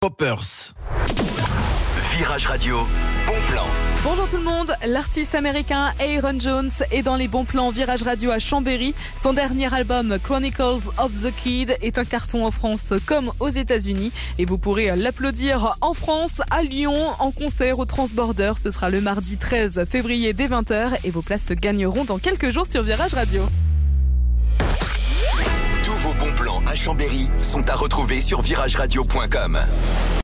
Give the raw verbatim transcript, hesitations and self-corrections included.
Poppers. Virage Radio, bon plan. Bonjour tout le monde, l'artiste américain Aaron Jones est dans les bons plans Virage Radio à Chambéry. Son dernier album Chronicles of the Kid est un carton en France comme aux États-Unis et vous pourrez l'applaudir en France, à Lyon, en concert au Transborder. Ce sera le mardi treize février dès vingt heures et vos places se gagneront dans quelques jours sur Virage Radio. Tous vos bons plans à Chambéry sont à retrouver sur virage radio point com.